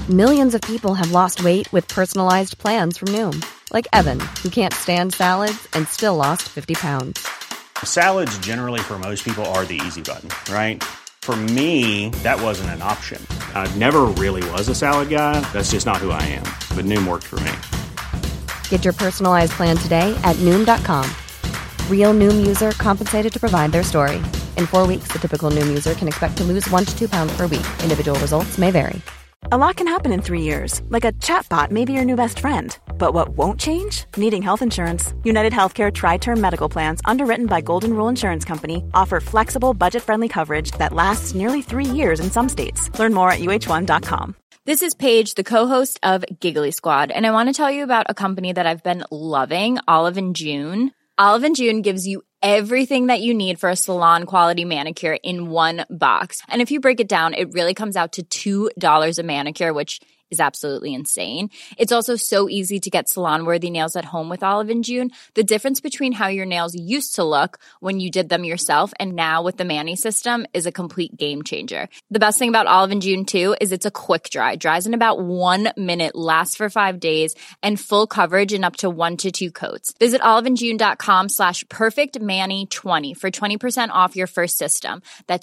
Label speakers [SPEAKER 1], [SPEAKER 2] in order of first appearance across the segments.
[SPEAKER 1] Millions of people have lost weight with personalized plans from Noom. Like Evan, who can't stand salads and still lost 50 pounds.
[SPEAKER 2] Salads generally for most people are the easy button, right? For me, that wasn't an option. I never really was a salad guy. That's just not who I am. But Noom worked for me.
[SPEAKER 1] Get your personalized plan today at Noom.com. Real Noom user compensated to provide their story. In 4 weeks, the typical Noom user can expect to lose 1 to 2 pounds per week. Individual results may vary.
[SPEAKER 3] A lot can happen in 3 years, like a chatbot may be your new best friend. But what won't change? Needing health insurance. United Healthcare Tri-Term Medical Plans, underwritten by Golden Rule Insurance Company, offer flexible, budget-friendly coverage that lasts nearly 3 years in some states. Learn more at uh1.com.
[SPEAKER 4] This is Paige, the co-host of Giggly Squad, and I want to tell you about a company that I've been loving, Olive & June. Olive & June gives you everything that you need for a salon-quality manicure in one box. And if you break it down, it really comes out to $2 a manicure, which is absolutely insane. It's also so easy to get salon-worthy nails at home with Olive & June. The difference between how your nails used to look when you did them yourself and now with the Mani system is a complete game changer. The best thing about Olive & June, too, is it's a quick dry. Dries in about 1 minute, lasts for 5 days, and full coverage in up to 1 to 2 coats. Visit oliveandjune.com/perfectmani20 for 20% off your first system. That's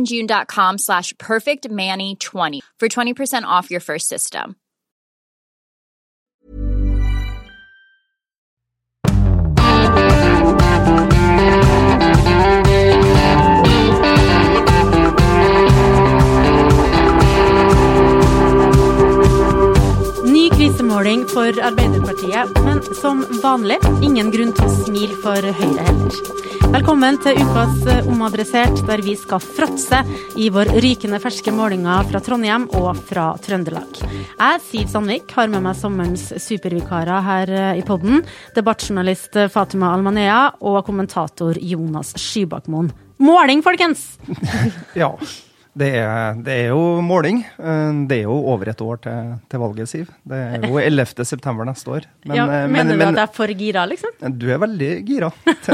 [SPEAKER 4] oliveandjune.com/perfectmani20 for 20% off your first system.
[SPEAKER 5] Ny krisemåling for Arbeiderpartiet, men som vanlig ingen grunn til å smile for Høyre heller. Velkommen til ukas Omadressert, der vi skal fråtse i vår rykende ferske målinger fra Trondheim og fra Trøndelag. Jeg, Siv Sandvik, har med meg sommerens supervikarer her i podden, debattjournalist Fatima Almanea og kommentator Jonas Skybakmoen. Måling, folkens!
[SPEAKER 6] Ja, det er jo måling. Det er jo over et år til valget, Siv. Det er jo 11. september neste år.
[SPEAKER 5] Mener du at jeg er for gira, liksom?
[SPEAKER 6] Du er veldig gira.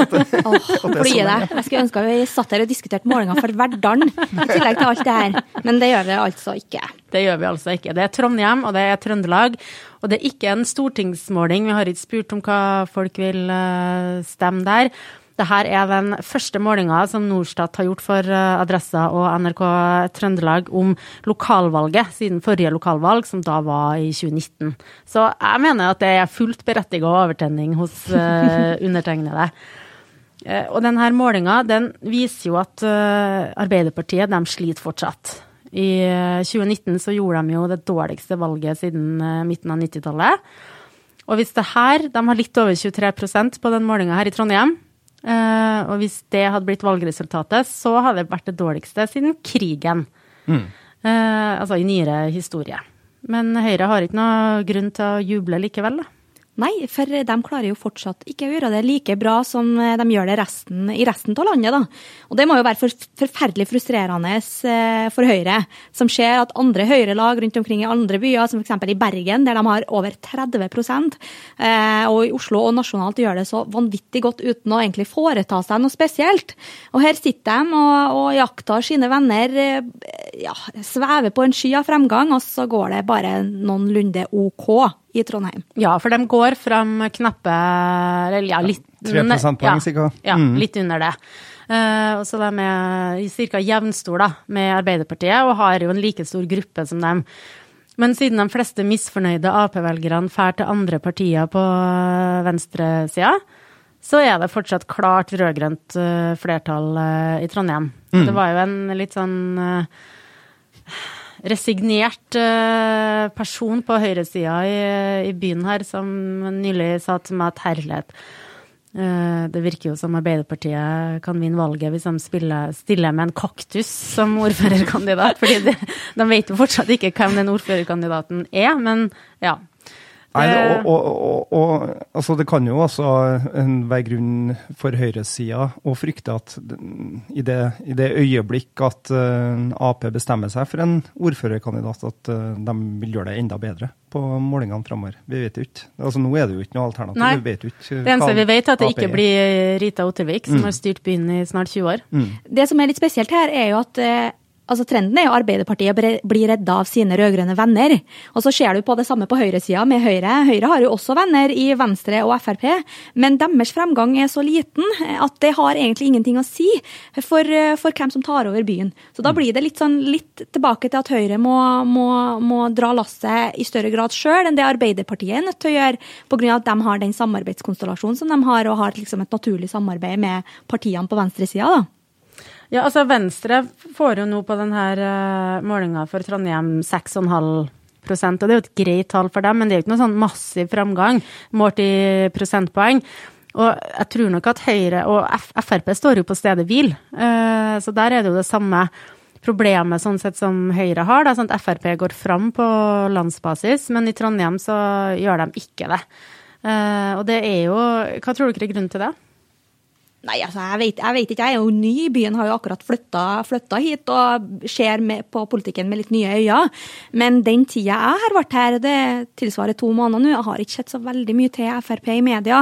[SPEAKER 7] Blir det. Jeg skulle ønske at vi satt her og diskuterte målinger for hverdagen, i tillegg til alt det her. Men det gjør vi altså ikke.
[SPEAKER 5] Det gjør vi altså ikke. Det er Trondheim, og det er Trøndelag. Og det er ikke en stortingsmåling. Vi har ikke spurt om hva folk vil stemme der. Dette er den første målingen som Norstat har gjort for Adressa og NRK Trøndelag om lokalvalget, siden forrige lokalvalg, som da var i 2019. Så jeg mener at det er fullt berettiget overtenning hos undertegnede. Og denne målingen, den viser jo at Arbeiderpartiet, de sliter fortsatt. I 2019 så gjorde de jo det dårligste valget siden midten av 90-tallet. Og hvis det her, de har litt over 23% på den målingen her i Trondheim, og hvis det hadde blitt valgresultatet, så hadde det vært det dårligste siden krigen. Altså i nyere historie. Men Høyre har ikke noe grunn til å juble likevel, da.
[SPEAKER 7] Nei, for de klarer jo fortsatt ikke å gjøre det like bra som de gjør det i resten av landet, da. Og det må jo være forferdelig frustrerende for Høyre, som ser at andre Høyre-lag rundt omkring i andre byer, som for eksempel i Bergen, der de har over 30%, og i Oslo og nasjonalt gjør det så vanvittig godt uten å egentlig foreta seg noe spesielt. Og her sitter de og jakter sine venner, svever på en sky av fremgang, og så går det bare noenlunde OK i Trondheim.
[SPEAKER 5] Ja, for de går frem knappe, litt
[SPEAKER 6] 3% sikkert.
[SPEAKER 5] Ja, litt under det. Og så de er cirka jevnstor da, med Arbeiderpartiet, og har jo en like stor gruppe som dem. Men siden de fleste misfornøyde AP-velgerne fær til andre partier på venstresiden, så er det fortsatt klart rødgrønt flertall i Trondheim. Det var jo en litt sånn resignert person på høyresiden i byen her, som nylig sa til meg at herlighet. Det virker jo som Arbeiderpartiet kan vinne valget hvis de stiller med en kaktus som ordførerkandidat, fordi de vet jo fortsatt ikke hvem den ordførerkandidaten er, men ja.
[SPEAKER 6] Nei, altså det kan jo også være grunn for høyresiden å frykte at i det øyeblikk at AP bestemmer seg for en ordførerkandidat, at de vil gjøre det enda bedre på målingene fremover. Vi vet jo ikke. Altså nå er det jo ikke noe alternativ.
[SPEAKER 5] Nei,
[SPEAKER 6] vi vet jo ikke
[SPEAKER 5] det eneste vi vet er at det ikke blir Rita Ottervik, som har styrt byen i snart 20 år.
[SPEAKER 7] Det som er litt spesielt her er jo at Altså trenden jo Arbeiderpartiet blir redda av sine rødgrønne venner. Og så ser du på det samme på høyresiden med Høyre. Høyre har jo også venner i Venstre og FrP, men deres fremgang så liten at det har egentlig ingenting å si for hvem som tar over byen. Så da blir det litt tilbake til at Høyre må dra lasset i større grad selv enn det Arbeiderpartiet nødt til å gjøre, på grunn av at de har den samarbeidskonstellasjonen som de har, og har liksom et naturlig samarbeid med partiene på venstresiden da.
[SPEAKER 5] Ja, altså Venstre får jo nå på denne målingen for Trondheim 6,5%, og det jo et greit tall for dem, men det jo ikke noe sånn massiv framgang målt i prosentpoeng. Og jeg tror nok at Høyre og FrP står jo på stedet hvil, så der det jo det samme problemet sånn sett som Høyre har, da, sånn at FrP går fram på landsbasis, men i Trondheim så gjør de ikke det. Og det jo, hva tror dere grunnen til det?
[SPEAKER 7] Nei, altså, jeg vet ikke, jeg jo ny i byen, har jo akkurat flyttet hit og ser på politikken med litt nye øyne. Men den tiden jeg har vært her, det tilsvarer 2 måneder nå, jeg har ikke sett så veldig mye til FrP i media,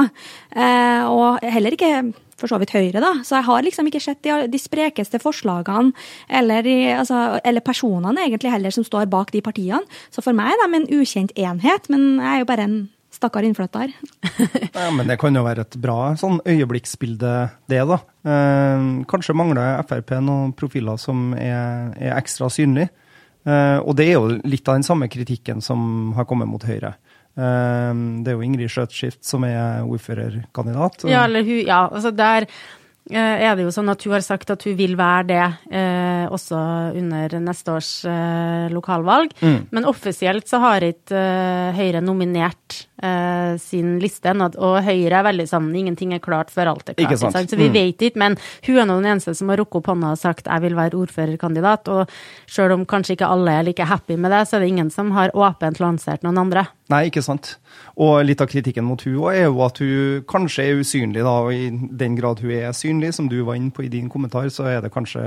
[SPEAKER 7] og heller ikke for så vidt Høyre da, så jeg har liksom ikke sett de sprekeste forslagene, eller personene egentlig heller som står bak de partiene. Så for meg de en ukjent enhet, men jeg jo bare en stakkar innflytter.
[SPEAKER 6] Ja, men det kan jo være et bra sånn øyeblikksbilde det da. Kanskje mangler FrP noen profiler som ekstra synlige. Og det jo litt av den samme kritikken som har kommet mot Høyre. Det jo Ingrid Skjøtskift som ordførerkandidat.
[SPEAKER 5] Ja, altså der det jo sånn at hun har sagt at hun vil være det også under neste års lokalvalg, men offisielt så har ikke Høyre nominert sin liste, og Høyre veldig sånn, ingenting klart før alt klart, ikke sant? Så vi vet ikke, men hun nå den eneste som har rukket opp hånda og sagt jeg vil være ordførerkandidat, og selv om kanskje ikke alle like happy med det, så det ingen som har åpent lansert noen andre.
[SPEAKER 6] Nei, ikke sant. Og litt av kritikken mot hun jo at hun kanskje usynlig da, og i den grad hun synlig, som du var inne på i din kommentar, så det kanskje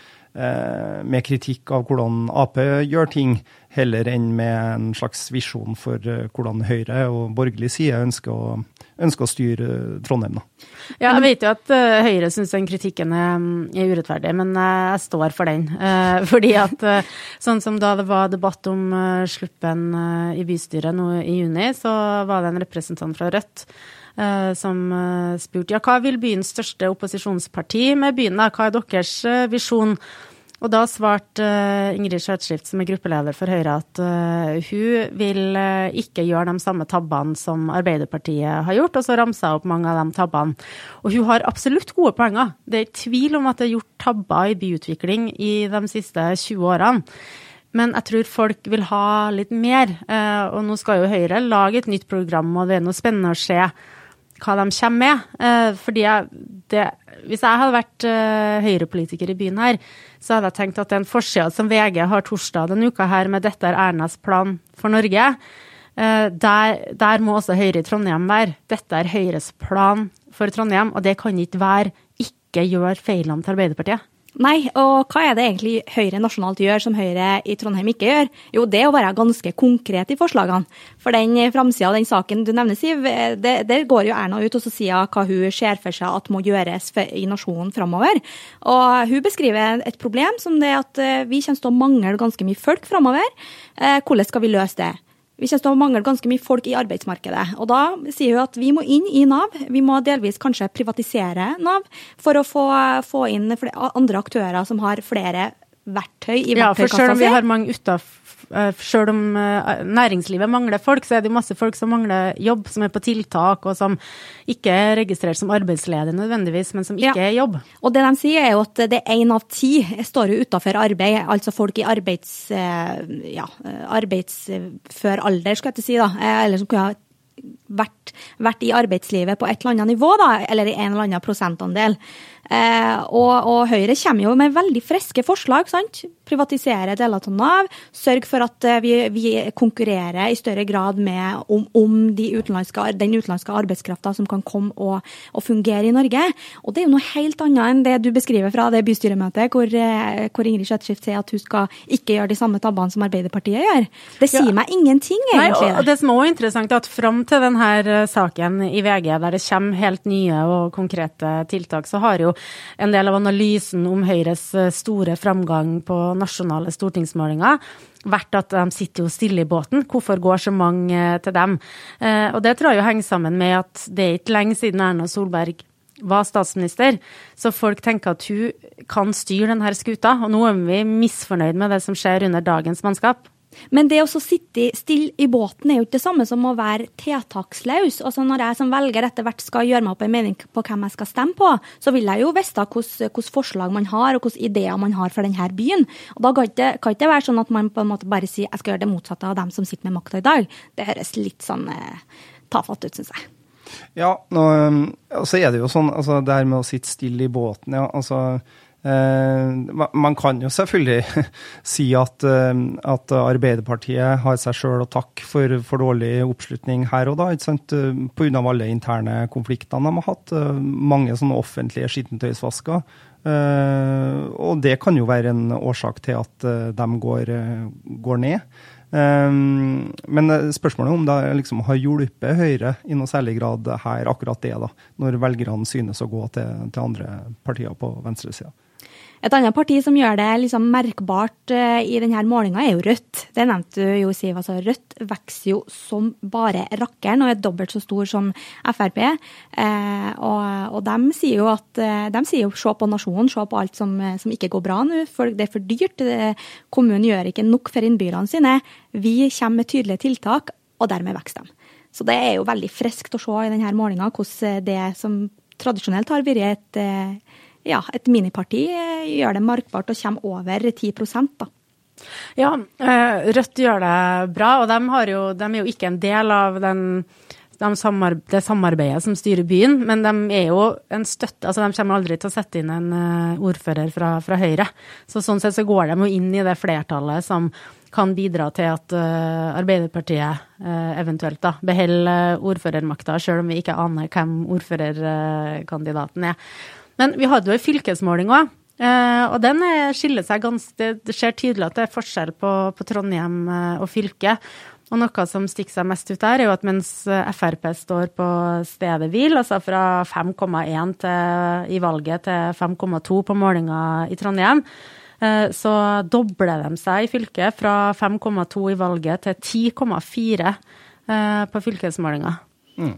[SPEAKER 6] med kritikk av hvordan AP gjør ting, heller enn med en slags visjon for hvordan Høyre og borgerlig side ønsker å styre Trondheim. Da.
[SPEAKER 5] Ja, jeg vet jo at Høyre synes den kritikken urettferdig, men jeg står for den. Fordi at, sånn som da det var debatt om sluppen i bystyret nå i juni, så var det en representant fra Rødt som spurte, hva vil byens største opposisjonsparti med byen da? Hva deres visjon? Og da svarte Ingrid Skjøtskift, som gruppeleder for Høyre, at hun vil ikke gjøre de samme tabbene som Arbeiderpartiet har gjort, og så ramsa opp mange av de tabbene. Og hun har absolutt gode poenger. Det tvil om at det gjort tabber i byutvikling i de siste 20 årene. Men jeg tror folk vil ha litt mer, og nå skal jo Høyre lage et nytt program, og det noe spennende å se hva de kommer med. Fordi hvis jeg hadde vært Høyre-politiker i byen her, så hadde jeg tenkt at den forsiden som VG har torsdag denne uka her med dette Ernas plan for Norge, der må også Høyre i Trondheim være. Dette Høyres plan for Trondheim, og det kan ikke være ikke gjøre feilene til Arbeiderpartiet.
[SPEAKER 7] Nei, og hva det egentlig Høyre nasjonalt gjør som Høyre i Trondheim ikke gjør? Jo, det å være ganske konkret i forslagene. For den framsiden av den saken du nevner, Siv, der går jo Erna ut og så sier hva hun ser for seg at må gjøres i nasjonen fremover. Og hun beskriver et problem som det at vi kommer til å mangle ganske mye folk fremover. Hvordan skal vi løse det? Vi kommer til å mangle ganske mye folk i arbeidsmarkedet. Og da sier hun at vi må inn i NAV. Vi må delvis kanskje privatisere NAV for å få inn andre aktører som har flere verktøy i verktøykassa. Ja,
[SPEAKER 5] for selv om vi har mange selv om næringslivet mangler folk, så det masse folk som mangler jobb, som på tiltak, og som ikke registrerer som arbeidsledige nødvendigvis, men som ikke jobb.
[SPEAKER 7] Og det de sier jo at det 1 av 10 står jo utenfor arbeid, altså folk i arbeidsfør alder, skal jeg ikke si da, eller som kunne ha vært i arbeidslivet på et eller annet nivå da, eller i en eller annen prosentandel. Og Høyre kommer jo med veldig friske forslag, sant? Privatisere deler av NAV, sørge for at vi konkurrerer i større grad med om den utenlandske arbeidskraften som kan komme og fungere i Norge. Og det jo noe helt annet enn det du beskriver fra det bystyremøtet, hvor Ingrid Skjøtskift sier at hun skal ikke gjøre de samme tabbene som Arbeiderpartiet gjør. Det sier meg ingenting, egentlig.
[SPEAKER 5] Nei, og det som også er interessant, at frem til denne saken i VG, der det kommer helt nye og konkrete tiltak, så har jo en del av analysen om Høyres store framgang på nasjonale stortingsmålinger vært at de sitter jo stille i båten. Hvorfor går så mange til dem? Og det tror jeg jo henger sammen med at det ikke lenge siden Erna Solberg var statsminister, så folk tenker at hun kan styre denne skuta, og nå vi misfornøyd med det som skjer under dagens mannskap.
[SPEAKER 7] Men det å sitte stille i båten jo ikke det samme som å være tiltaksløs. Altså når jeg som velger etter hvert skal gjøre meg opp en mening på hvem jeg skal stemme på, så vil jeg jo vite hvilke forslag man har og hvilke ideer man har for denne byen. Og da kan ikke være sånn at man på en måte bare sier jeg skal gjøre det motsatte av dem som sitter med makta i dag. Det høres litt sånn tafatt ut, synes jeg.
[SPEAKER 6] Ja, og så det jo sånn, altså det her med å sitte stille i båten, ja, altså man kan jo selvfølgelig si at Arbeiderpartiet har seg selv å takke for dårlig oppslutning her og da, ikke sant? På grunn av alle interne konfliktene de har hatt, mange sånne offentlige skittentøysvasker, og det kan jo være en årsak til at de går ned. Men spørsmålet om det liksom har hjulpet Høyre i noe særlig grad her, akkurat det da, når velgerne synes å gå til andre partier på venstresiden.
[SPEAKER 7] Et annet parti som gjør det liksom merkbart i denne målingen jo Rødt. Det nevnte du jo, Siv. Altså, Rødt vokser jo som bare rakkeren og dobbelt så stor som FrP. Og de sier jo se på nasjonen, se på alt som ikke går bra nå, for det for dyrt. Kommunen gjør ikke nok for innbyggerne sine. Vi kommer med tydelige tiltak, og dermed vokser de. Så det jo veldig friskt å se i denne målingen hvordan det som tradisjonelt har vært et miniparti gjør det markbart og kommer over 10% da.
[SPEAKER 5] Ja, Rødt gjør det bra, og de jo ikke en del av det samarbeidet som styrer byen, men de jo en støtte, altså de kommer aldri til å sette inn en ordfører fra Høyre. Så sånn sett så går de jo inn i det flertallet som kan bidra til at Arbeiderpartiet eventuelt da beholder ordførermakta, selv om vi ikke aner hvem ordførerkandidaten Men vi hadde jo en fylkesmåling også, og den skiller seg det ser tydelig at det forskjell på Trondheim og fylke. Og noe som stikker seg mest ut der jo at mens FrP står på stedet hvil, altså fra 5,1 i valget til 5,2 på målingen i Trondheim, så dobler de seg i fylket fra 5,2 i valget til 10,4 på fylkesmålingen.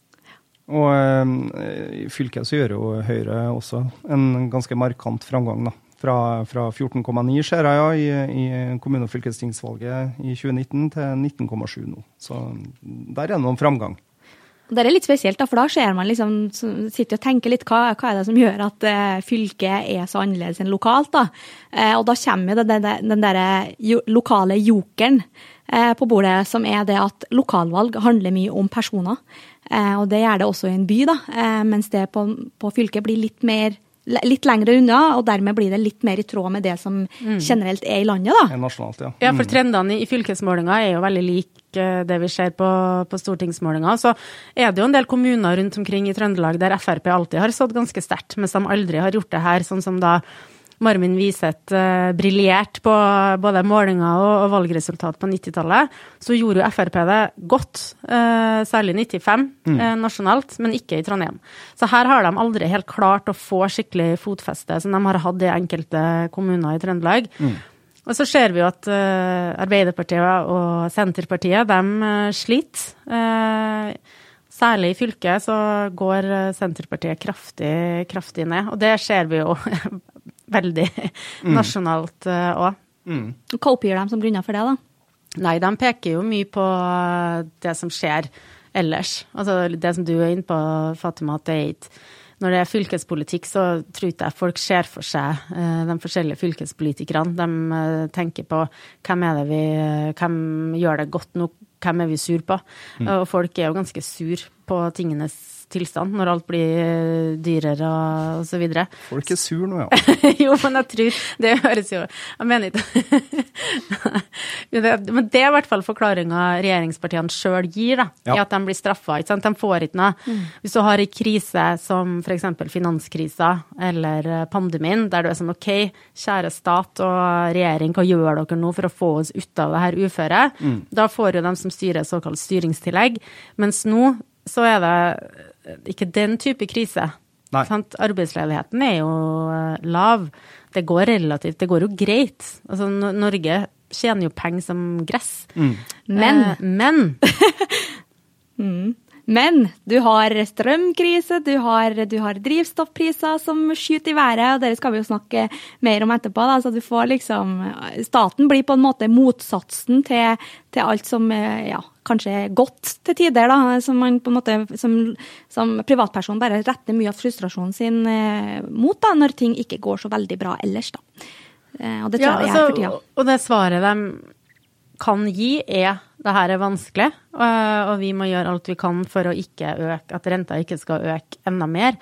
[SPEAKER 6] Og i fylket så gjør jo Høyre også en ganske markant framgang da. Fra 14,9 ser jeg i kommune- og fylkestingsvalget i 2019 til 19,7 nå. Så der det noen framgang.
[SPEAKER 7] Det litt spesielt da, for da ser man liksom, sitter og tenker litt hva det som gjør at fylket så annerledes enn lokalt da. Og da kommer jo den der lokale jokeren på bordet, som det at lokalvalg handler mye om personer. Og det gjør det også i en by da, mens det på fylket blir litt lengre unna, og dermed blir det litt mer i tråd med det som generelt i landet da.
[SPEAKER 6] Nasjonalt, ja.
[SPEAKER 5] Ja, for trendene i fylkesmålinger jo veldig like det vi ser på stortingsmålinger. Så det jo en del kommuner rundt omkring i Trøndelag der FrP alltid har stått ganske sterkt, mens de aldri har gjort det her, sånn som da Marmin Wiseth briljert på både målinger og valgresultat på 90-tallet, så gjorde jo FrP det godt, særlig 95 nasjonalt, men ikke i Trondheim. Så her har de aldri helt klart å få skikkelig fotfeste, som de har hatt i enkelte kommuner i Trøndelag. Og så ser vi jo at Arbeiderpartiet og Senterpartiet, de sliter. Særlig i fylket så går Senterpartiet kraftig ned, og det ser vi jo veldig nasjonalt også.
[SPEAKER 7] Hva oppgir de som grunner for det da?
[SPEAKER 5] Nei, de peker jo mye på det som skjer ellers. Altså det som du inne på, Fatima, at når det fylkespolitikk, så tror jeg folk ser for seg de forskjellige fylkespolitikerne. De tenker på hvem gjør det godt nå, hvem vi sur på. Og folk jo ganske sur på tingenes tilstand, når alt blir dyrere og så videre.
[SPEAKER 6] Folk sur nå, ja.
[SPEAKER 5] Jo, men jeg tror, det høres jo, jeg mener ikke. Men det i hvert fall forklaringen regjeringspartiene selv gir, da, i at de blir straffet, ikke sant? De får ikke noe. Hvis du har en krise som for eksempel finanskrisa eller pandemien, der du sånn, ok, kjære stat og regjering, hva gjør dere nå for å få oss ut av det her uføret? Da får jo de som styrer såkalt styringstillegg, mens nå så det ikke den type krise. Sant? Arbeidsledigheten jo lav. Det går relativt, det går jo greit. Altså, Norge tjener jo penger som gress. Men
[SPEAKER 7] Men du har strømkrise, du har drivstoffpriser som skyter i været, og det skal vi jo snakke mer om etterpå. Da. Så du får liksom, staten blir på en måte motsatsen til alt som kanskje godt til tider, da, som man på en måte som privatperson bare retter mye av frustrasjonen sin mot, da, når ting ikke går så veldig bra ellers. Da. Og det tror jeg vi for tida.
[SPEAKER 5] Og det svaret de kan gi det her vanskelig, og vi må gjøre alt vi kan for å ikke øke, at renta ikke skal øke enda mer.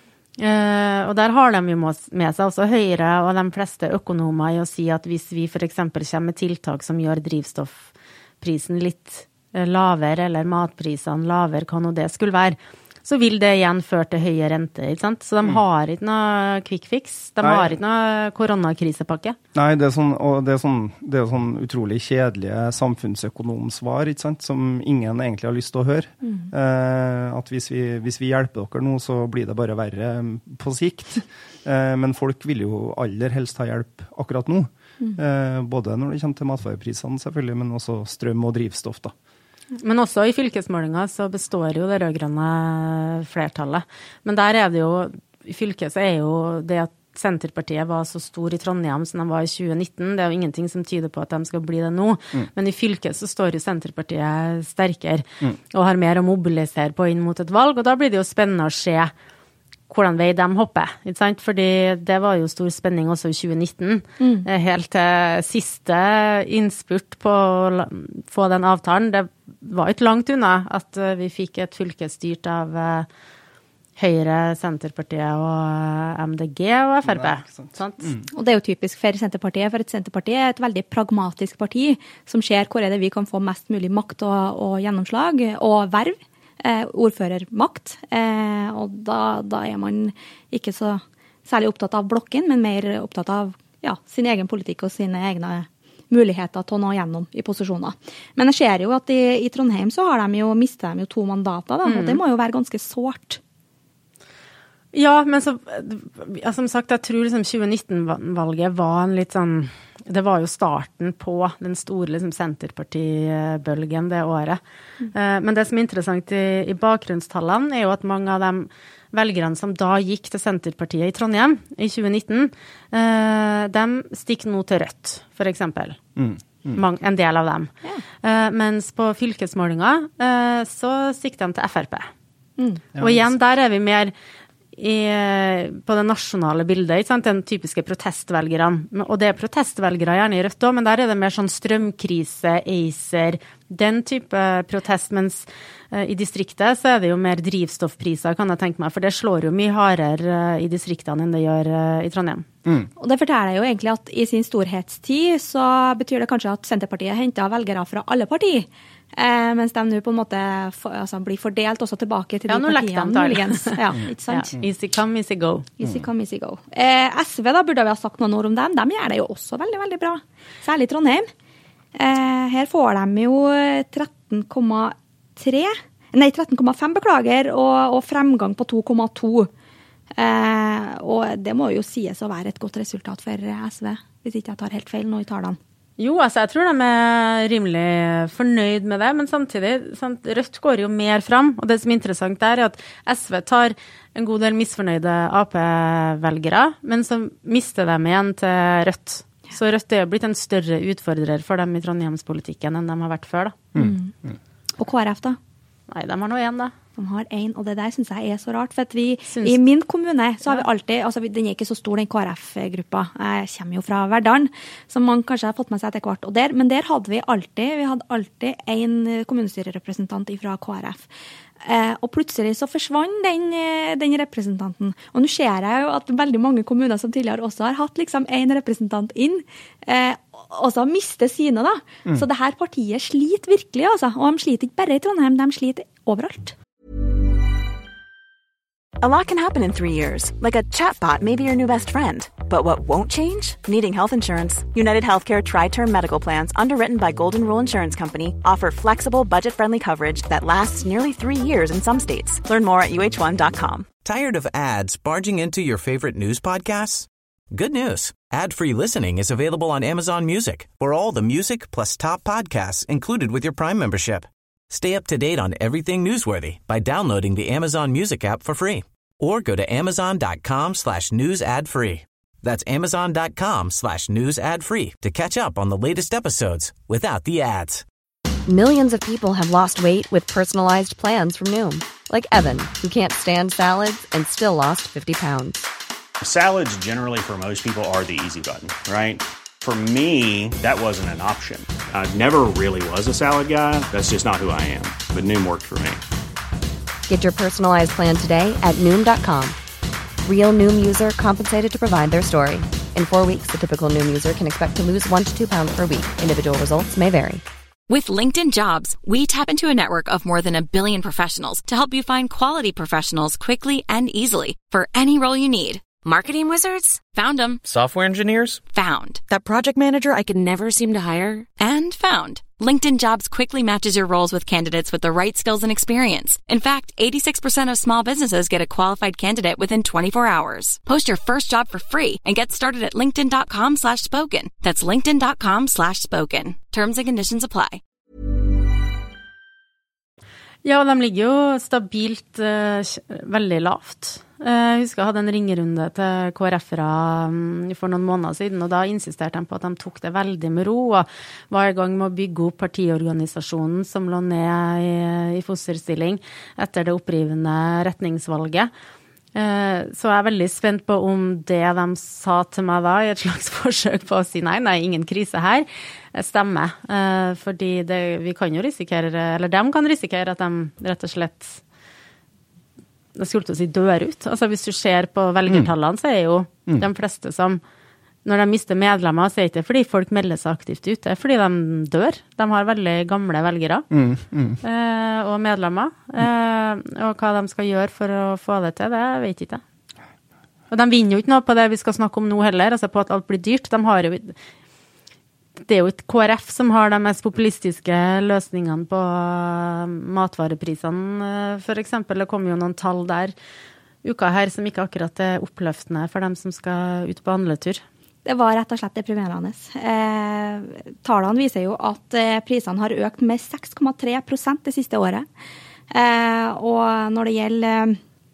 [SPEAKER 5] Og der har de jo med seg også Høyre og de fleste økonomer i å si at hvis vi for eksempel kommer med tiltak som gjør drivstoffprisen litt lavere, eller matprisene lavere, hva nå det skulle være, så vil det igjen føre til høye renter, ikke sant? Så de har ikke noe quick fix, de har ikke noe koronakrisepakke. Nei,
[SPEAKER 6] det er sånn utrolig kjedelige samfunnsøkonomsvar, ikke sant? Som ingen egentlig har lyst til å høre. At hvis vi hjelper dere nå, så blir det bare verre på sikt. Men folk vil jo aller helst ha hjelp akkurat nå. Både når det kommer til matvareprisene selvfølgelig, men også strøm og drivstoff da.
[SPEAKER 5] Men også i fylkesmålinga så består jo det rødgrønne flertallet. Men der det jo, i fylket så jo det at Senterpartiet var så stor i Trondheim som de var i 2019, det jo ingenting som tyder på at de skal bli det nå. Men i fylket så står jo Senterpartiet sterkere og har mer å mobilisere på inn mot et valg, og da blir det jo spennende å se hvordan vei de hopper, ikke sant? Fordi det var jo stor spenning også i 2019, helt til siste innspurt på å få den avtalen. Det var ikke langt unna at vi fikk et fylke styrt av Høyre, Senterpartiet og MDG og FRP. Sant?
[SPEAKER 7] Og det jo typisk for Senterpartiet, for et Senterpartiet et veldig pragmatisk parti som ser hvor det vi kan få mest mulig makt og gjennomslag og verv. Ordførermakt, og da man ikke så særlig opptatt av blokken, men mer opptatt av sin egen politikk og sine egne muligheter til å nå gjennom i posisjoner. Men jeg ser jo at i Trondheim så mistet de 2 mandater, da, og det må jo være ganske sårt.
[SPEAKER 5] Ja, men så, som sagt, jeg tror liksom 2019-valget var en litt sånn, det var jo starten på den store liksom, Senterparti-bølgen det året. Men det som interessant i bakgrunnstallene jo at mange av de velgerne som da gikk til Senterpartiet i Trondheim i 2019, de stikker nå til Rødt, for eksempel. En del av dem. Mens på fylkesmålinga så stikker de til FRP. Og igjen, der vi mer på det nasjonale bildet, ikke sant? Den typiske protestvelgerne. Og det protestvelgere gjerne i Rødt også, men der det mer sånn strømkrise, ACER, den type protest, mens i distriktet så det jo mer drivstoffpriser, kan jeg tenke meg, for det slår jo mye hardere i distriktene enn det gjør i Trondheim.
[SPEAKER 7] Og det forteller jo egentlig at i sin storhetstid så betyr det kanskje at Senterpartiet hentet velgere fra alle partier, mens de nå på en måte blir fordelt også tilbake til de partiene. Muligens. Ja, ikke sant?
[SPEAKER 5] Easy come, easy go.
[SPEAKER 7] Easy come, easy go. SV da, burde vi ha sagt noen ord om dem. De gjør det jo også veldig, veldig bra. Særlig i Trondheim. Her får de jo 13,5 beklager, og fremgang på 2,2. Og det må jo sies å være et godt resultat for SV, hvis ikke jeg tar helt feil nå i tallene.
[SPEAKER 5] Jo, altså jeg tror de rimelig fornøyd med det, men samtidig, Rødt går jo mer fram, og det som er interessant der at SV tar en god del misfornøyde AP-velgere, men så mister de igjen til Rødt. Så Rødt jo blitt en større utfordrer for dem i Trondheimspolitikken enn de har vært før da.
[SPEAKER 7] Og KrF da?
[SPEAKER 5] Nei, de har nå en da.
[SPEAKER 7] De har en, og det der synes jeg så rart, for at i min kommune så har vi alltid, altså den ikke så stor, den KrF-gruppa. Jeg kommer jo fra Verdalen, som man kanskje har fått med seg etter hvert, men der hadde vi hadde alltid en kommunestyrerepresentant fra KrF. Og plutselig så forsvant den representanten. Og nå ser jeg jo at veldig mange kommuner som tidligere også har hatt liksom en representant inn, og så mister sine da. Så det her partiet sliter virkelig, altså. Og de sliter ikke bare i Trondheim, de sliter overalt.
[SPEAKER 3] A lot can happen in 3 years, like a chatbot may be your new best friend. But what won't change? Needing health insurance. United Healthcare Tri-Term Medical Plans, underwritten by Golden Rule Insurance Company, offer flexible, budget-friendly coverage that lasts nearly 3 years in some states. Learn more at uh1.com.
[SPEAKER 8] Tired of ads barging into your favorite news podcasts? Good news. Ad-free listening is available on Amazon Music for all the music plus top podcasts included with your Prime membership. Stay up to date on everything newsworthy by downloading the Amazon Music app for free or go to amazon.com/news ad free. That's amazon.com/news ad free to catch up on the latest episodes without the ads.
[SPEAKER 1] Millions of people have lost weight with personalized plans from Noom. Like Evan, who can't stand salads and still lost 50 pounds.
[SPEAKER 2] Salads generally for most people are the easy button, right? For me, that wasn't an option. I never really was a salad guy. That's just not who I am. But Noom worked for me.
[SPEAKER 1] Get your personalized plan today at Noom.com. Real Noom user compensated to provide their story. In 4 weeks, the typical Noom user can expect to lose 1 to 2 pounds per week. Individual results may vary.
[SPEAKER 9] With LinkedIn Jobs, we tap into a network of more than 1 billion professionals to help you find quality professionals quickly and easily for any role you need. Marketing wizards? Found them.
[SPEAKER 10] Software engineers?
[SPEAKER 9] Found. That project manager I could never seem to hire? And found. LinkedIn Jobs quickly matches your roles with candidates with the right skills and experience. In fact, 86% of small businesses get a qualified candidate within 24 hours. Post your first job for free and get started at linkedin.com/spoken. That's linkedin.com/spoken. Terms and conditions apply.
[SPEAKER 5] Ja, de ligger jo stabilt veldig lavt. Jeg husker jeg hadde en ringerunde til KrF-ere for noen måneder siden, og da insisterte de på at de tok det veldig med ro, og var i gang med å bygge opp partiorganisasjonen som lå ned i fosterstilling etter det opprivende retningsvalget. Så jeg veldig spent på om det de sa til meg da, i et slags forsøk på å si nei, ingen krise her, stemmer. Fordi vi kan jo risikere, eller de kan risikere at de rett og slett jeg skulle til å si dør ut. Altså hvis du ser på velgertallene, så jo de fleste som, når de mister medlemmer, så det ikke fordi folk melder seg aktivt ut, det fordi de dør. De har veldig gamle velgere og medlemmer. Og hva de skal gjøre for å få det til, det vet ikke jeg. Og de vinner jo ikke noe på det vi skal snakke om nå heller, altså på at alt blir dyrt. De har jo det jo et KrF som har de mest populistiske løsningene på matvareprisene, for eksempel. Det kommer jo noen tall der uka her som ikke akkurat oppløftende for dem som skal ut på handletur.
[SPEAKER 7] Det var rett og slett deprimerende. Tallene viser jo at prisene har økt med 6,3% det siste året. Og når det gjelder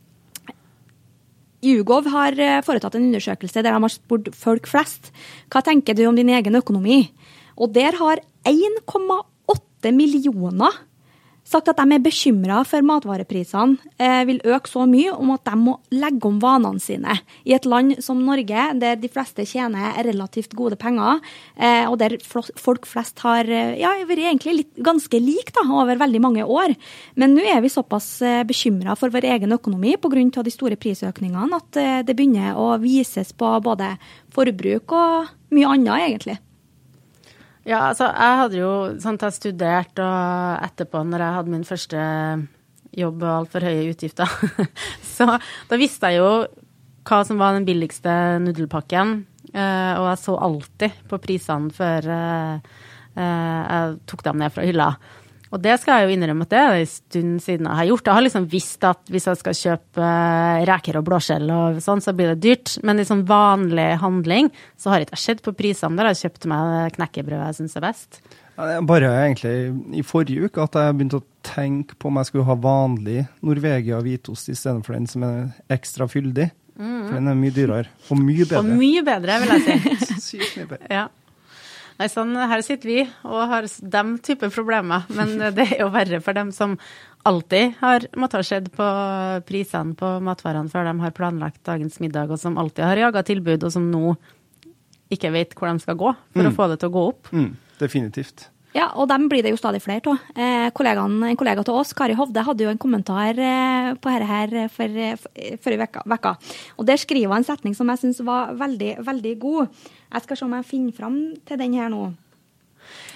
[SPEAKER 7] YouGov har foretatt en undersøkelse der de har spurt folk flest. Hva tenker du om din egen økonomi? Og der har 1,8 millioner sagt at de bekymret for matvareprisene vil øke så mye om at de må legge om vanene sine. I et land som Norge, der de fleste tjener relativt gode penger, og der folk flest har vært egentlig ganske lik da, over veldig mange år. Men nå vi såpass bekymret for vår egen økonomi på grunn av de store prisøkningene, at det begynner å vises på både forbruk og mye annet egentlig.
[SPEAKER 5] Ja, altså, jeg hadde jo sånn at jeg studerte, og etterpå når jeg hadde min første jobb og alt for høye utgifter, så da visste jeg jo hva som var den billigste nudelpakken, og jeg så alltid på prisene før jeg tok dem ned fra hylla. Og det skal jeg jo innrømme at det en stund siden jeg har gjort. Jeg har liksom visst at hvis jeg skal kjøpe reker og blåskjell og sånn, så blir det dyrt. Men i sånn vanlig handling, så har jeg ikke sett på prisene der. Jeg kjøpte meg knekkebrød jeg synes best.
[SPEAKER 6] Bare egentlig i forrige uke at jeg begynte å tenke på om jeg skulle ha vanlig Norvegia hvitost i stedet for den som ekstra fyldig. For den mye dyrere og mye bedre.
[SPEAKER 5] Og mye bedre, vil jeg si.
[SPEAKER 6] Sykt mye bedre.
[SPEAKER 5] Ja. Nei, sånn, her sitter vi og har de type problemer, men det jo verre for dem som alltid har måttet ha skjedd på prisene på matvarene før de har planlagt dagens middag, og som alltid har jaget tilbud, og som nå ikke vet hvor de skal gå for å få det til å gå opp.
[SPEAKER 6] Definitivt.
[SPEAKER 7] Ja, og dem blir det jo stadig flere til. En kollega til oss, Kari Hovde, hadde jo en kommentar på dette her forrige vekka. Og der skriver han en setning som jeg synes var veldig, veldig god. Jeg skal se om jeg finner frem til den her nå.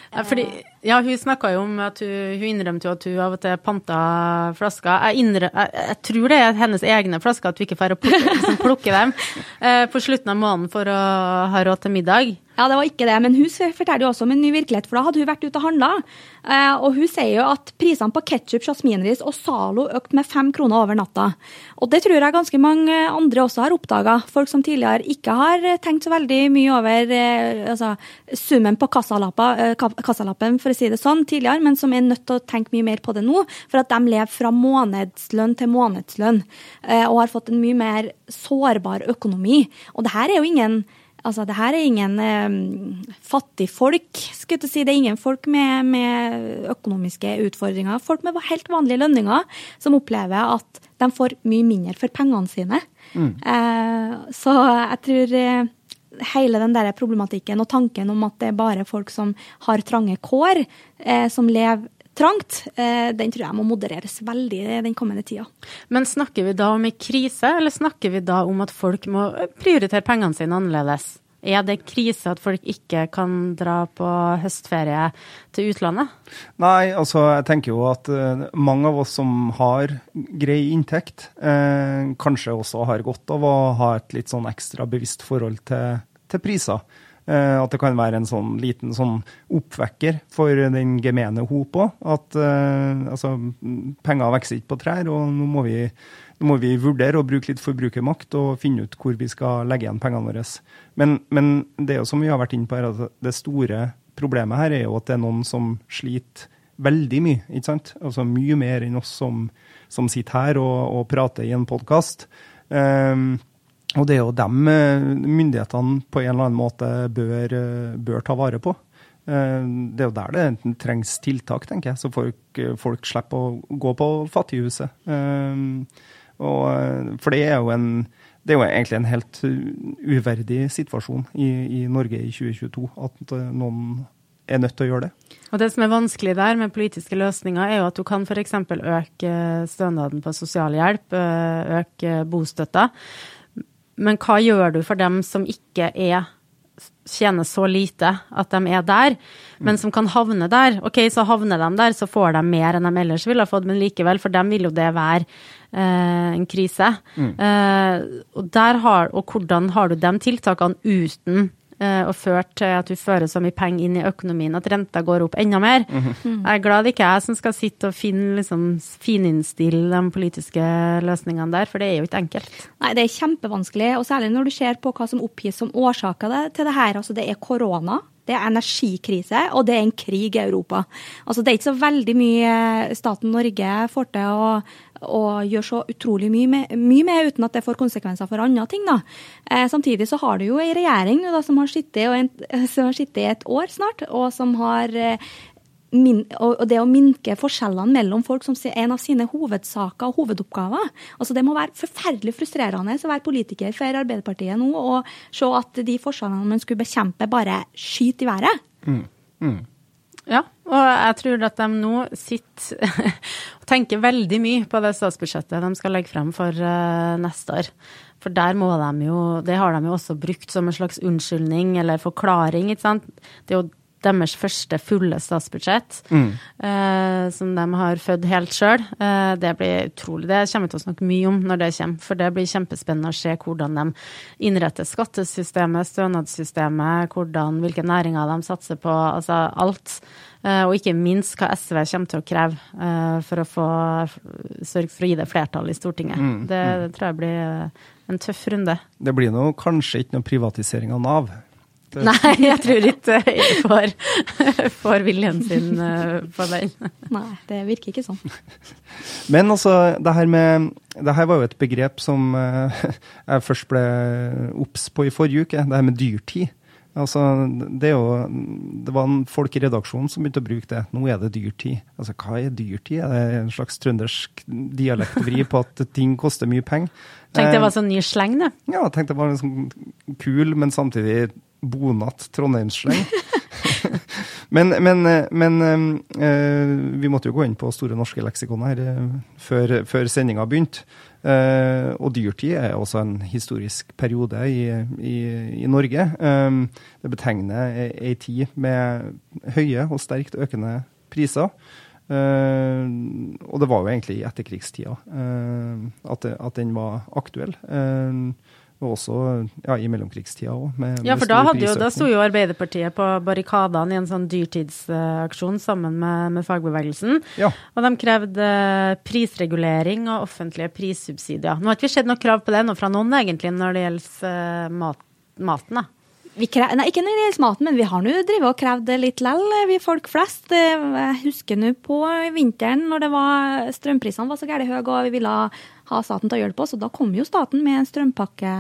[SPEAKER 5] Hun snakket jo om at hun innrømte jo at hun av og til pantet flasker. Jeg tror det hennes egne flasker, at vi ikke får plukke dem på slutten av måneden for å ha råd til middag.
[SPEAKER 7] Ja, det var ikke det, men hun forteller jo også om en ny virkelighet, for da hadde hun vært ute og handlet. Og hun sier jo at prisene på ketchup, jasminris og Zalo økte med 5 kroner over natta. Og det tror jeg ganske mange andre også har oppdaget. Folk som tidligere ikke har tenkt så veldig mye over summen på kassalappen, for å si det sånn, tidligere, men som nødt til å tenke mye mer på det nå, for at de lever fra månedslønn til månedslønn, og har fått en mye mer sårbar økonomi. Og det her er jo ingen fattig folk, skulle jeg si. Det er ingen folk med økonomiske utfordringer. Folk med helt vanlige lønninger som opplever at de får mye mindre for pengene sine. Så jeg tror hele den der problematikken og tanken om at det er bare folk som har trange kår, som lever trangt, den tror jeg må modereres veldig den kommende tida.
[SPEAKER 5] Men snakker vi da om en krise, eller snakker vi da om at folk må prioritere pengene sine annerledes? Er det krise at folk ikke kan dra på høstferie til utlandet?
[SPEAKER 6] Nei, jeg tenker jo at mange av oss som har grei inntekt, kanskje også har godt av å ha et litt sånn ekstra bevisst forhold til priser. At det kan være en sånn liten sånn oppvekker for den gemene hop også, at penger vekser ikke på trær, og nå må vi vurdere å bruke litt forbrukermakt og finne ut hvor vi skal legge igjen pengene våre. Men det er jo som vi har vært inne på her, at det store problemet her er jo at det er noen som sliter veldig mye, ikke sant? Altså mye mer enn oss som sitter her og prater i en podcast. Og det er jo dem myndighetene på en eller annen måte bør ta vare på. Det er jo der det trengs tiltak, tenker jeg, så folk slipper å gå på fattighuset. For det er jo egentlig en helt uverdig situasjon i Norge i 2022, at noen er nødt til å gjøre det.
[SPEAKER 5] Og det som er vanskelig der med politiske løsninger er jo at du kan for eksempel øke stønaden på sosialhjelp, øke bostøtta. Men hva gjør du for dem som ikke tjener så lite at de er der, men som kan havne der? Ok, så havner de der, så får de mer enn de ellers ville ha fått, men likevel, for dem vil jo det være en krise. Og hvordan har du de tiltakene uten og ført til at du fører så mye penger inn i økonomien, at renta går opp enda mer? Jeg er glad det ikke er jeg som skal sitte og fininnstille de politiske løsningene der, for det er jo ikke enkelt.
[SPEAKER 7] Nei, det er kjempevanskelig, og særlig når du ser på hva som oppgis som årsaker til det her. Altså, det er korona, det er energikrise, og det er en krig i Europa. Altså, det er ikke så veldig mye staten Norge får til å gjøre så utrolig mye med uten at det får konsekvenser for andre ting, da. Samtidig så har du jo en regjering da, som har sittet i et år snart, og som har og det å minke forskjellene mellom folk som er en av sine hovedsaker og hovedoppgaver. Altså det må være forferdelig frustrerende å være politiker for Arbeiderpartiet nå, og se at de forskjellene man skulle bekjempe bare skyter i været.
[SPEAKER 5] Ja, og jeg tror at de nå sitter og tenker veldig mye på det statsbudsjettet de skal legge frem for neste år. For der det har de jo også brukt som en slags unnskyldning eller forklaring, ikke sant? Det er jo deres første fulle statsbudsjett, som de har født helt selv. Det blir utrolig, det kommer vi til å snakke mye om når det kommer, for det blir kjempespennende å se hvordan de innretter skattesystemet, stønadssystemet, hvilke næringer de satser på, altså alt. Og ikke minst hva SV kommer til å kreve for å sørge for å gi det flertall i Stortinget. Det tror jeg blir en tøff runde.
[SPEAKER 6] Det blir nå kanskje ikke noe privatisering av Nav.
[SPEAKER 5] Nei, jeg tror ikke jeg får viljen sin på den.
[SPEAKER 7] Nei, det virker ikke sånn.
[SPEAKER 6] Men altså, det her var jo et begrep som jeg først ble obs på i forrige uke, det her med dyrtid. Altså, det var folk i redaksjonen som begynte å bruke det. Nå er det dyrtid. Altså, hva er dyrtid? Er det en slags trøndersk dialektvri på at ting koster mye penger?
[SPEAKER 5] Tenkte det var sånn ny sleng, det?
[SPEAKER 6] Ja, jeg tenkte det var en sånn kul, men samtidig bonatt Trondheimssleng. Men vi måtte jo gå inn på Store norske leksikon her før sendingen begynte. Og dyrtid også en historisk periode i Norge. Det betegner en tid med høye og sterkt økende priser. Og det var jo egentlig i etterkrigstida at den var aktuell. Og også i mellomkrigstida også.
[SPEAKER 5] For da stod jo Arbeiderpartiet på barrikadene i en sånn dyrtidsaksjon sammen med fagbevegelsen. Ja. Og de krevde prisregulering og offentlige prissubsidier. Nå har ikke vi sett noe krav på det nå fra noen egentlig når det gjelder maten da.
[SPEAKER 7] Ikke når det gjelder maten, men vi har nå drevet og krevd litt lell, vi folk flest. Jeg husker nå på vinteren når strømprisene var så gærlig høye, og vi ville ha staten til å hjelpe oss, og da kom jo staten med en strømpakke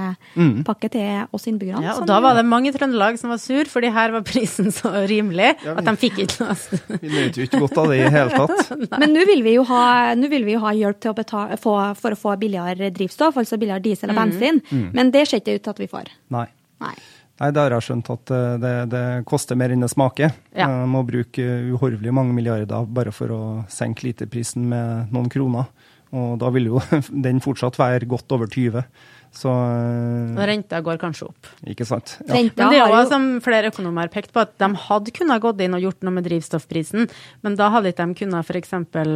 [SPEAKER 7] til oss innbyggerne.
[SPEAKER 5] Ja, og da var det mange i Trøndelag som var sur, fordi her var prisen så rimelig, at de fikk ikke noe.
[SPEAKER 6] Vi nøyde jo ikke godt av det i hele tatt.
[SPEAKER 7] Men nå vil vi jo ha hjelp til å betale for å få billigere drivstoff, altså billigere diesel og bensin, men det ser ikke ut til at vi får.
[SPEAKER 6] Nei, da har jeg skjønt at det koster mer enn det smaker. Ja. Man må bruke uhorvelig mange milliarder bare for å senke literprisen med noen kroner. Og da vil jo den fortsatt være godt over 20. Så
[SPEAKER 5] renta går kanskje opp.
[SPEAKER 6] Ikke sant?
[SPEAKER 5] Ja. Men det er jo som flere økonomer har pekt på, at de hadde kunnet gått inn og gjort noe med drivstoffprisen, men da hadde ikke de kunnet for eksempel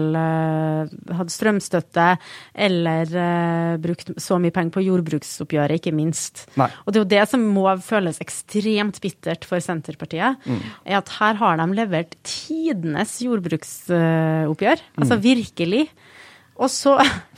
[SPEAKER 5] hatt strømstøtte eller brukt så mye penger på jordbruksoppgjøret, ikke minst. Nei. Og det er jo det som må føles ekstremt bittert for Senterpartiet, er at her har de levert tidenes jordbruksoppgjør, altså virkelig. Og så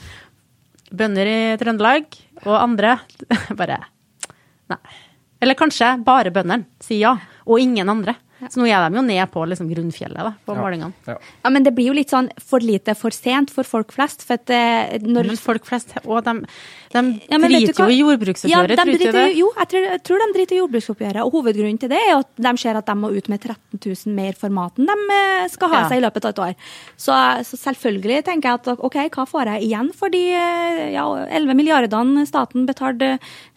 [SPEAKER 5] bønder i Trøndelag og andre bare, nei. Eller kanskje bare bøndene sier ja, og ingen andre. Så nå er de jo ned på liksom grunnfjellet da, på målingene.
[SPEAKER 7] Ja, men det blir jo litt sånn for lite, for sent for folk flest. For at
[SPEAKER 5] når folk flest, og de driter jo i jordbruksoppgjøret, tror du det?
[SPEAKER 7] Jo, jeg tror de driter i jordbruksoppgjøret, og hovedgrunnen til det er at de ser at de må ut med 13 000 mer for maten de skal ha seg i løpet av et år. Så selvfølgelig tenker jeg at, ok, hva får jeg igjen for de 11 milliardene staten betalte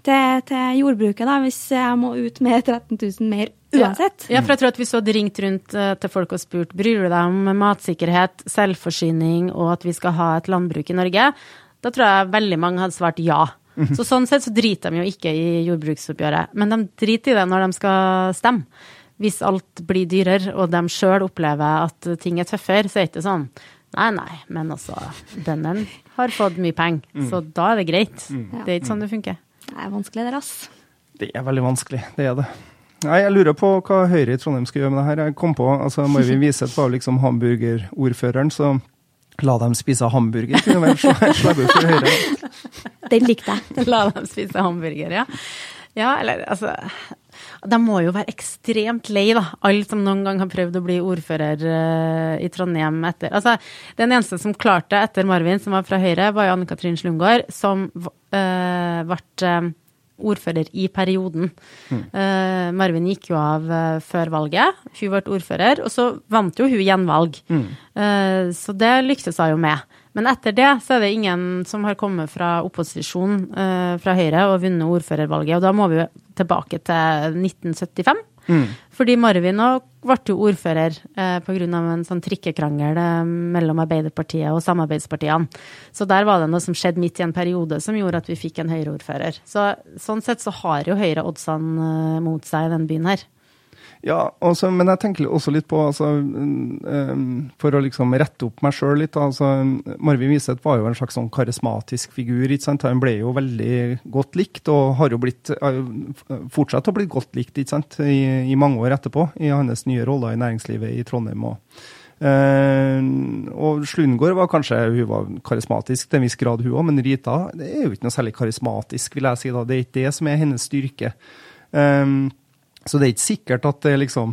[SPEAKER 7] til jordbruket da, hvis jeg må ut med 13 000 mer uansett?
[SPEAKER 5] Ja, for jeg tror at hvis du hadde ringt rundt til folk og spurt, bryr du deg om matsikkerhet, selvforsyning og at vi skal ha et landbruk i Norge? Da tror jeg veldig mange hadde svart ja. Så sånn sett så driter de jo ikke i jordbruksoppgjøret, men de driter i det når de skal stemme. Hvis alt blir dyrere, og de selv opplever at ting er tøffere, så er det ikke sånn, nei, men altså, bøndene har fått mye penger, så da er det greit. Det er ikke sånn det funker.
[SPEAKER 7] Det er vanskelig det,
[SPEAKER 6] Det er veldig vanskelig, det er det. Nei, jeg lurer på hva Høyre i Trondheim skal gjøre med det her. Jeg kom på, altså Marvin Wiseth var liksom hamburgerordføreren, så la dem spise hamburger. Kunne vel slag ut for Høyre.
[SPEAKER 7] Det likte jeg.
[SPEAKER 5] La dem spise hamburger, ja. Ja, eller altså, de må jo være ekstremt lei da, alle som noen gang har prøvd å bli ordfører i Trondheim etter. Altså, den eneste som klarte etter Marvin, som var fra Høyre, var jo Anne-Katrin Slungård, som ble ordfører i perioden. Marvin gikk jo av før valget. Hun ble ordfører, og så vant jo hun gjenvalg. Så det lyktes hun jo med. Men etter det så er det ingen som har kommet fra opposisjon fra Høyre og vunnet ordførervalget, og da må vi jo tilbake til 1975. Fordi Marvin ble jo ordfører på grunn av en sånn trikkekrangel mellom Arbeiderpartiet og samarbeidspartiene. Så der var det noe som skjedde midt i en periode som gjorde at vi fikk en Høyre-ordfører. Så sånn sett så har jo Høyre oddsene mot seg i den byen her.
[SPEAKER 6] Ja, også, men jeg tenker også litt på, altså, for å liksom rette opp meg selv litt, altså, Marvin Wiseth var jo en slags sånn karismatisk figur, ikke sant? Han ble jo veldig godt likt, og har jo blitt, fortsatt har blitt godt likt, ikke sant? I mange år etterpå, i hans nye roller i næringslivet i Trondheim og Slungård var kanskje, hun var karismatisk til en viss grad hun også, men Rita, det er jo ikke noe særlig karismatisk, vil jeg si da, det er ikke det som er hennes styrke. Så det er ikke sikkert at det liksom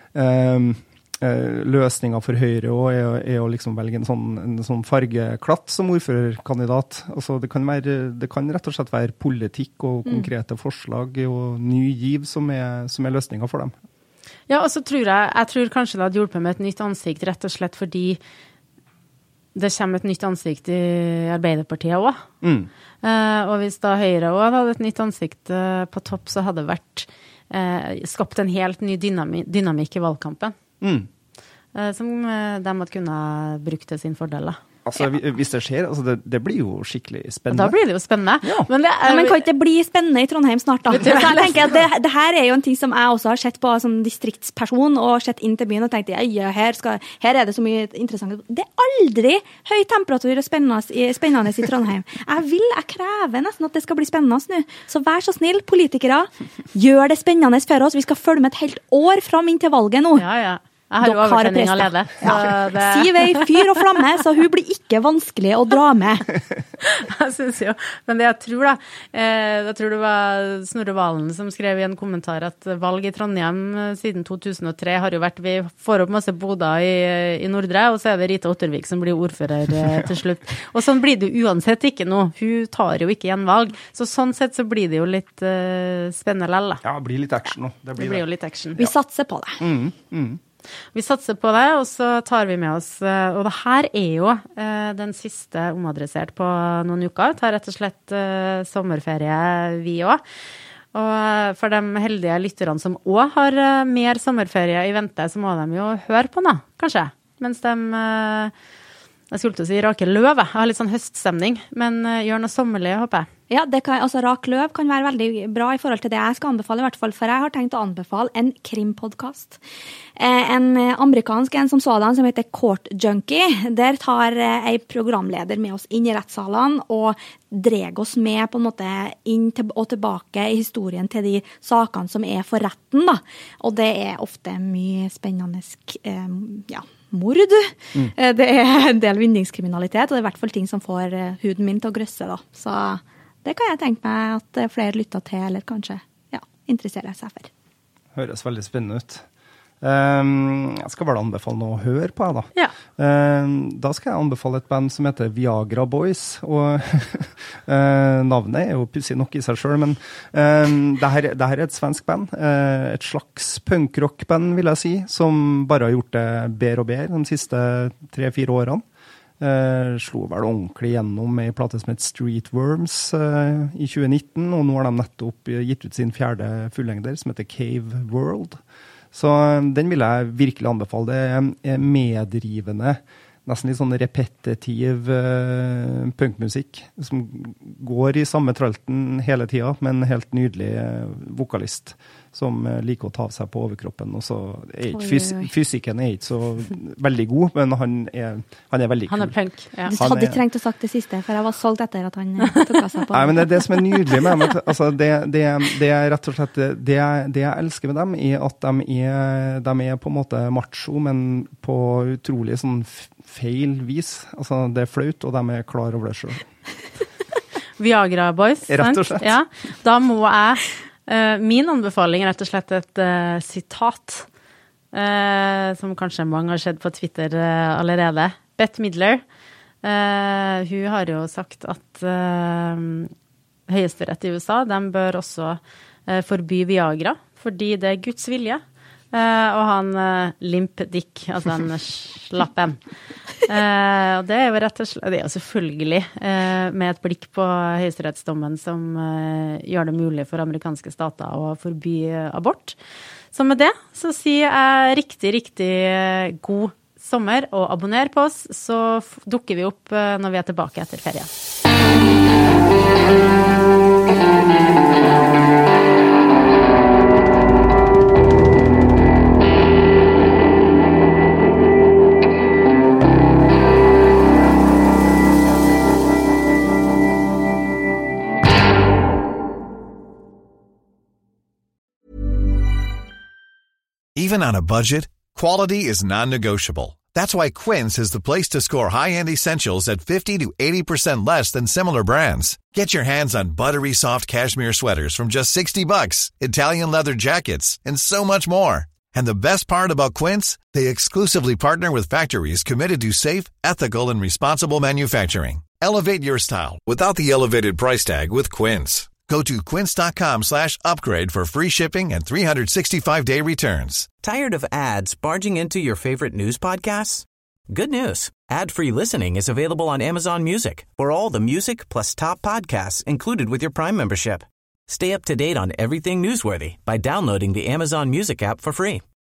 [SPEAKER 6] løsningen for Høyre er å liksom velge en sånn fargeklatt som ordførerkandidat. Altså det kan rett og slett være politikk og konkrete forslag og ny giv som er løsningen for dem.
[SPEAKER 5] Ja, og så tror jeg tror kanskje det hadde hjulpet med et nytt ansikt, rett og slett fordi det kommer et nytt ansikt i Arbeiderpartiet også. Og hvis da Høyre også hadde et nytt ansikt på topp, så hadde det vært skapt en helt ny dynamikk i valgkampen. som de måtte kunne bruke til sin fordel, da.
[SPEAKER 6] Altså, hvis det skjer, altså det blir jo skikkelig spennende.
[SPEAKER 5] Da blir det jo spennende. Ja.
[SPEAKER 7] Men kan ikke det bli spennende I Trondheim snart da? Så jeg tenker at det her jo en ting som jeg også har sett på som distriktsperson, og sett inn til byen og tenkt, ja, her det så mye interessant. Det aldri høy temperatur og spennende I Trondheim. Jeg krever nesten at det skal bli spennende nå. Så vær så snill, politikere, gjør det spennende for oss. Vi skal følge med et helt år fram inn til valget nå.
[SPEAKER 5] Ja. Jeg har jo overtenning allerede.
[SPEAKER 7] Siv fyr og flamme, så hun blir ikke vanskelig å dra med.
[SPEAKER 5] Jeg synes jo, men det jeg tror det var Snorre Valen som skrev I en kommentar at valg I Trondheim siden 2003 har jo vært, vi får opp masse boder I Nordre, og så det Rita Ottervik som blir ordfører til slutt. Og sånn blir det jo uansett ikke nå. Hun tar jo ikke gjenvalg. Så sånn sett så blir det jo litt spennende lell.
[SPEAKER 6] Ja, det blir litt action nå.
[SPEAKER 5] Det blir jo litt action.
[SPEAKER 7] Vi satser på det.
[SPEAKER 5] Vi satser på det, og så tar vi med oss, og det her jo den siste omadressert på noen uker, tar rett og slett sommerferie vi også. Og for de heldige lytterne som også har mer sommerferie I vente, så må de jo høre på nå, kanskje, mens de, jeg skulle til å si rake løv, jeg har litt sånn høststemning, men gjør noe sommerlig, håper jeg.
[SPEAKER 7] Ja, rak løv kan være veldig bra I forhold til det jeg skal anbefale I hvert fall, for jeg har tenkt å anbefale en krimpodcast. En amerikansk en som sådan, som heter Court Junkie. Der tar en programleder med oss inn I rettssalene og dreg oss med på en måte inn og tilbake I historien til de sakene som for retten da. Og det ofte mye spennende, mord. Det en del vinningskriminalitet, og det I hvert fall ting som får huden min til å grøsse da. Så det kan jeg tenke meg at flere lytter til, eller kanskje interesserer seg for.
[SPEAKER 6] Høres veldig spennende ut. Jeg skal bare anbefale noe å høre på, da.
[SPEAKER 5] Ja.
[SPEAKER 6] Da skal jeg anbefale et band som heter Viagra Boys, og navnet jo pussig nok I seg selv, men det her et svensk band, et slags punkrock-band, vil jeg si, som bare har gjort det bedre og bedre de siste 3-4 årene. Slo vel ordentlig gjennom med en plate som heter Street Worms I 2019, og nå har de nettopp gitt ut sin 4. fullengder som heter Cave World. Så den vil jeg virkelig anbefale. Det medrivende, nesten litt sånn repetitiv punkmusikk som går I samme tralten hele tiden, men helt nydelig vokalist som liker å ta av seg på overkroppen, og så fysikken ikke så veldig god, men han veldig kul.
[SPEAKER 5] Han punk, ja.
[SPEAKER 7] Du hadde ikke trengt å sagt det siste, for jeg var solgt etter at han tok av seg på.
[SPEAKER 6] Nei, men det som nydelig med dem, altså det rett og slett, det jeg elsker med dem, at de på en måte macho, men på utrolig sånn feil vis. Altså, det flaut, og de klar over det selv.
[SPEAKER 5] Viagra Boys,
[SPEAKER 6] rett og slett.
[SPEAKER 5] Ja, da må jeg min anbefaling rett og slett et sitat som kanskje mange har sett på Twitter allerede. Bette Midler, hun har jo sagt at høyesterett I USA, de bør også forby Viagra, fordi det Guds vilje. Og han Limp Dick, altså han slappen. Og det jo rett og slett, det jo selvfølgelig med et blikk på høyesterettsdommen som gjør det mulig for amerikanske stater å forby abort. Så med det så sier jeg riktig god sommer, og abonner på oss, så dukker vi opp når vi tilbake etter ferie.
[SPEAKER 10] Even on a budget, quality is non-negotiable. That's why Quince is the place to score high-end essentials at 50 to 80% less than similar brands. Get your hands on buttery soft cashmere sweaters from just $60, Italian leather jackets, and so much more. And the best part about Quince, they exclusively partner with factories committed to safe, ethical, and responsible manufacturing. Elevate your style without the elevated price tag with Quince. Go to quince.com/upgrade for free shipping and 365-day returns.
[SPEAKER 8] Tired of ads barging into your favorite news podcasts? Good news. Ad-free listening is available on Amazon Music for all the music plus top podcasts included with your Prime membership. Stay up to date on everything newsworthy by downloading the Amazon Music app for free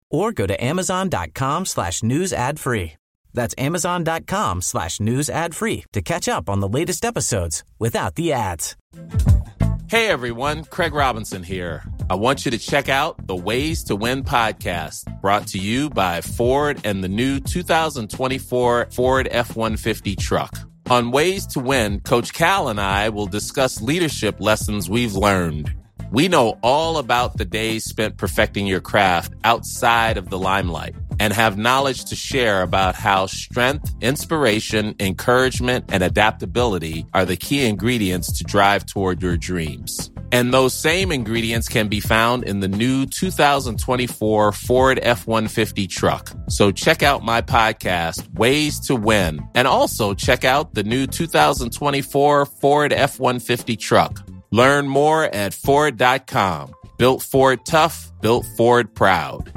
[SPEAKER 8] or go to amazon.com/news ad free. That's amazon.com/news ad free to catch up on the latest episodes without the ads.
[SPEAKER 11] Hey everyone, Craig Robinson here. I want you to check out the Ways to Win podcast, brought to you by Ford and the new 2024 Ford F-150 truck. On Ways to Win, Coach Cal and I will discuss leadership lessons we've learned. We know all about the days spent perfecting your craft outside of the limelight and have knowledge to share about how strength, inspiration, encouragement, and adaptability are the key ingredients to drive toward your dreams. And those same ingredients can be found in the new 2024 Ford F-150 truck. So check out my podcast, Ways to Win, and also check out the new 2024 Ford F-150 truck. Learn more at Ford.com. Built Ford tough, built Ford proud.